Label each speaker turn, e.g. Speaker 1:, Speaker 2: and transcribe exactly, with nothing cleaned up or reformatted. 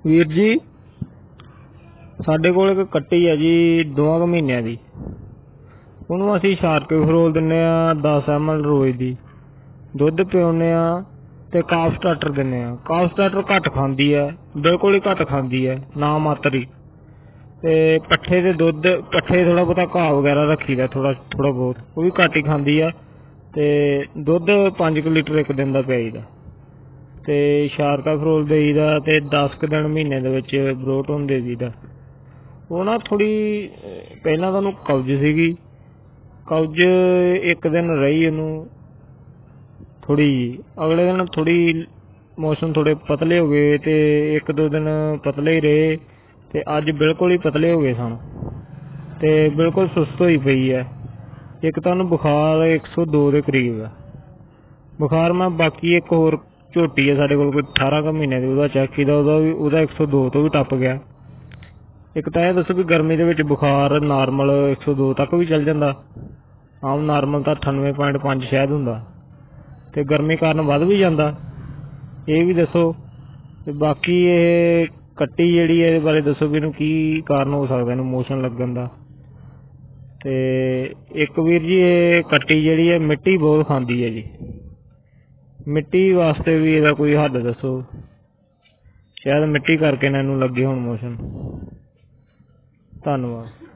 Speaker 1: ਵੀਰ ਜੀ ਸਾਡੇ ਕੋਲ ਇੱਕ ਕੱਟੀ ਹੈ ਜੀ ਦੋਵਾਂ ਕੁ ਮਹੀਨਿਆਂ ਦੀ। ਉਹਨੂੰ ਅਸੀਂ ਸ਼ਾਰਕ ਫਰੋਲ ਦਿੰਦੇ ਹਾਂ ਦਸ ਐਮ ਐਲ ਰੋਜ਼ ਦੀ, ਦੁੱਧ ਪਿਆਉਂਦੇ ਹਾਂ ਤੇ ਕਾਫ ਸਟਾਰਟਰ ਦਿੰਦੇ ਹਾਂ। ਕਾਫ ਸਟਾਰਟਰ ਘੱਟ ਖਾਂਦੀ ਹੈ, ਬਿਲਕੁਲ ਹੀ ਘੱਟ ਖਾਂਦੀ ਹੈ, ਨਾ ਮਾਤਰ ਹੀ। ਤੇ ਪੱਠੇ ਤੇ ਦੁੱਧ ਪੱਠੇ ਥੋੜਾ ਬਹੁਤਾ ਘਾਹ ਵਗੈਰਾ ਰੱਖੀ ਦਾ, ਥੋੜਾ ਥੋੜਾ ਬਹੁਤ, ਉਹ ਵੀ ਘੱਟ ਹੀ ਖਾਂਦੀ ਆ। ਤੇ ਦੁੱਧ ਪੰਜ ਕੁ ਲੀਟਰ ਇੱਕ ਦਿਨ ਦਾ ਪਿਆਈ ਦਾ। ਤੇ ਸ਼ਾਰਕਾ ਫਰੋਲ ਦੇਈ ਦਾ ਤੇ ਦਸ ਕੁ ਦਿਨ ਮਹੀਨੇ ਦੇ ਵਿੱਚ ਬਰੋਟੋਨ ਦੇ ਦੀ ਦਾ। ਉਹ ਨਾ ਥੋੜੀ ਪਹਿਲਾਂ ਤਾਂ ਉਹਨੂੰ ਕਬਜ਼ ਸੀਗੀ, ਕਬਜ਼ ਇੱਕ ਦਿਨ ਰਹੀ ਉਹਨੂੰ ਥੋੜੀ ਜਿਹੀ, ਅਗਲੇ ਦਿਨ ਥੋੜੀ ਮੌਸਮ ਥੋੜੇ ਪਤਲੇ ਹੋ ਗਏ ਤੇ ਇੱਕ ਦੋ ਦਿਨ ਪਤਲੇ ਹੀ ਰਹੇ ਤੇ ਅੱਜ ਬਿਲਕੁਲ ਹੀ ਪਤਲੇ ਹੋ ਗਏ ਸਨ ਤੇ ਬਿਲਕੁਲ ਸੁਸਤ ਹੋਈ ਪਈ ਹੈ। ਇੱਕ ਤਾਂ ਉਹਨੂੰ ਬੁਖਾਰ ਇੱਕ ਸੌ ਦੋ ਦੇ ਕਰੀਬ ਹੈ ਬੁਖਾਰ। ਮੈਂ ਬਾਕੀ ਇੱਕ ਹੋਰ ਝੋਟੀ ਹੈ ਸਾਡੇ ਕੋਲ ਕੋਈ ਅਠਾਰਾਂ ਕੁ ਮਹੀਨੇ ਦੀ, ਉਹਦਾ ਚੈੱਕ ਕੀਤਾ, ਉਹਦਾ ਵੀ ਉਹਦਾ ਇੱਕ ਸੌ ਦੋ ਤੋਂ ਵੀ ਟੱਪ ਗਿਆ। ਇੱਕ ਤਾਂ ਇਹ ਦੱਸੋ ਵੀ ਗਰਮੀ ਦੇ ਵਿੱਚ ਬੁਖਾਰ ਨਾਰਮਲ ਇੱਕ ਸੌ ਦੋ ਤੱਕ ਵੀ ਚੱਲ ਜਾਂਦਾ, ਆਮ ਨਾਰਮਲ ਤਾਂ ਅਠਾਨਵੇਂ ਪੁਆਇੰਟ ਪੰਜ ਸ਼ਾਇਦ ਹੁੰਦਾ, ਤੇ ਗਰਮੀ ਕਾਰਨ ਵੱਧ ਵੀ ਜਾਂਦਾ, ਇਹ ਵੀ ਦੱਸੋ। ਤੇ ਬਾਕੀ ਇਹ ਕੱਟੀ ਜਿਹੜੀ ਹੈ ਇਹਦੇ ਬਾਰੇ ਦੱਸੋ ਵੀ ਇਹਨੂੰ ਕੀ ਕਾਰਨ ਹੋ ਸਕਦਾ ਇਹਨੂੰ ਮੋਸ਼ਨ ਲੱਗਣ ਦਾ। ਤੇ ਇੱਕ ਵੀਰ ਜੀ ਇਹ ਕੱਟੀ ਜਿਹੜੀ ਹੈ ਮਿੱਟੀ ਬਹੁਤ ਖਾਂਦੀ ਹੈ ਜੀ, ਮਿੱਟੀ ਵਾਸਤੇ ਵੀ ਇਹਦਾ ਕੋਈ ਹੱਲ ਦੱਸੋ, ਸ਼ਾਇਦ ਮਿੱਟੀ ਕਰਕੇ ਨਾ ਇਹਨੂੰ ਲੱਗੇ ਹੁਣ ਮੋਸ਼ਨ। ਧੰਨਵਾਦ।